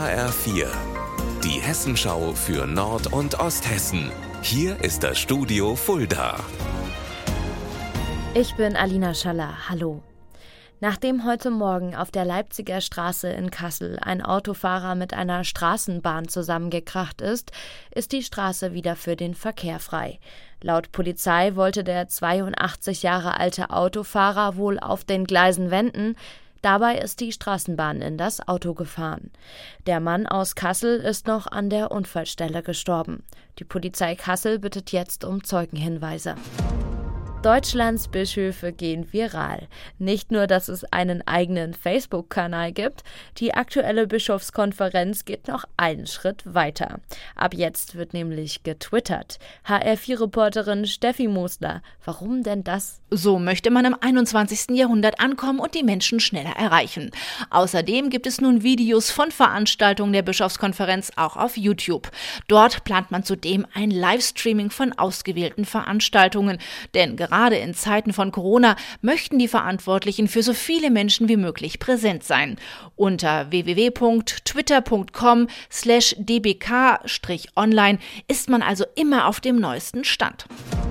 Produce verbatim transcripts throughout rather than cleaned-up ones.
H R vier, die Hessenschau für Nord- und Osthessen. Hier ist das Studio Fulda. Ich bin Alina Schaller. Hallo. Nachdem heute Morgen auf der Leipziger Straße in Kassel ein Autofahrer mit einer Straßenbahn zusammengekracht ist, ist die Straße wieder für den Verkehr frei. Laut Polizei wollte der zweiundachtzig Jahre alte Autofahrer wohl auf den Gleisen wenden. Dabei ist die Straßenbahn in das Auto gefahren. Der Mann aus Kassel ist noch an der Unfallstelle gestorben. Die Polizei Kassel bittet jetzt um Zeugenhinweise. Deutschlands Bischöfe gehen viral. Nicht nur, dass es einen eigenen Facebook-Kanal gibt, die aktuelle Bischofskonferenz geht noch einen Schritt weiter. Ab jetzt wird nämlich getwittert. H R vier Reporterin Steffi Mosler, warum denn das? So möchte man im einundzwanzigsten Jahrhundert ankommen und die Menschen schneller erreichen. Außerdem gibt es nun Videos von Veranstaltungen der Bischofskonferenz auch auf YouTube. Dort plant man zudem ein Livestreaming von ausgewählten Veranstaltungen, denn gerade Gerade in Zeiten von Corona möchten die Verantwortlichen für so viele Menschen wie möglich präsent sein. Unter w w w punkt twitter punkt com slash d b k online ist man also immer auf dem neuesten Stand.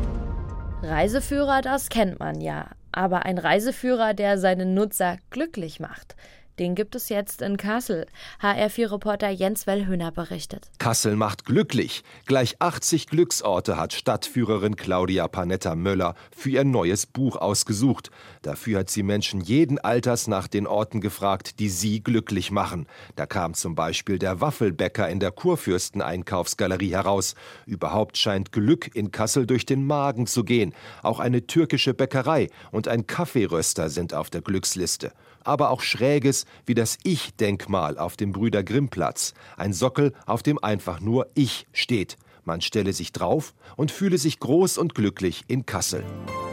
Reiseführer, das kennt man ja. Aber ein Reiseführer, der seine Nutzer glücklich macht, den gibt es jetzt in Kassel. H R vier Reporter Jens Wellhöhner berichtet. Kassel macht glücklich. Gleich achtzig Glücksorte hat Stadtführerin Claudia Panetta-Möller für ihr neues Buch ausgesucht. Dafür hat sie Menschen jeden Alters nach den Orten gefragt, die sie glücklich machen. Da kam zum Beispiel der Waffelbäcker in der Kurfürsten-Einkaufsgalerie heraus. Überhaupt scheint Glück in Kassel durch den Magen zu gehen. Auch eine türkische Bäckerei und ein Kaffeeröster sind auf der Glücksliste. Aber auch Schräges wie das Ich-Denkmal auf dem Brüder-Grimm-Platz. Ein Sockel, auf dem einfach nur Ich steht. Man stelle sich drauf und fühle sich groß und glücklich in Kassel.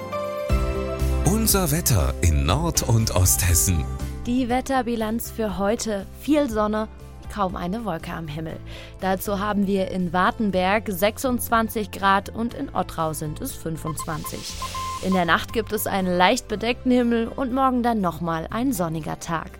Unser Wetter in Nord- und Osthessen. Die Wetterbilanz für heute: viel Sonne, kaum eine Wolke am Himmel. Dazu haben wir in Wartenberg sechsundzwanzig Grad und in Ottrau sind es fünfundzwanzig. In der Nacht gibt es einen leicht bedeckten Himmel und morgen dann nochmal ein sonniger Tag.